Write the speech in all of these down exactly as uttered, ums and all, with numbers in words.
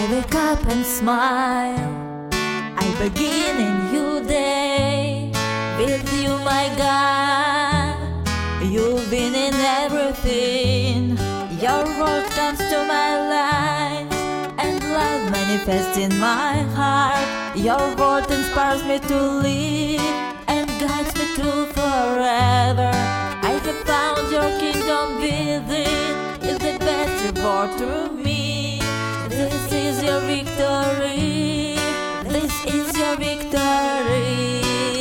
wake up and smile. I begin a new day with you, my God. You've been in everything. Your word comes to my life, and love manifests in my heart. Your word inspires me to live and guides me to forever. I have found your kingdom within. It's the best reward to me. This is your victory. This is your victory.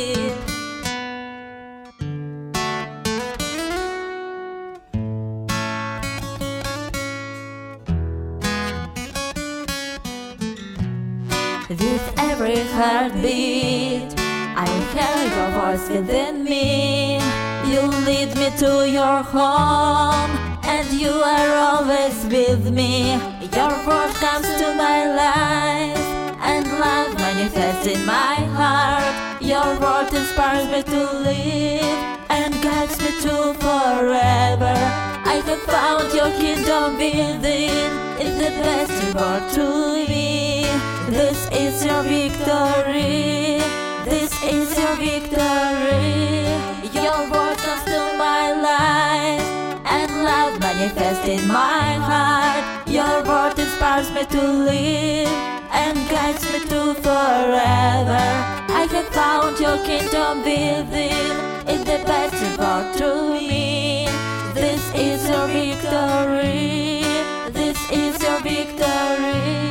With every heartbeat, I hear your voice within me. You lead me to your home, and you are always with me. Your word comes to my life, and love manifests in my heart. Your word inspires me to live and guides me to forever. I have found your kingdom within. It's the best reward to me. This is your victory. This is your victory. Your word comes to my life, and love manifests in my heart. Your word inspires me to live and guides me to forever. I have found your kingdom within. It's the best reward to me. This is your victory. This is your victory.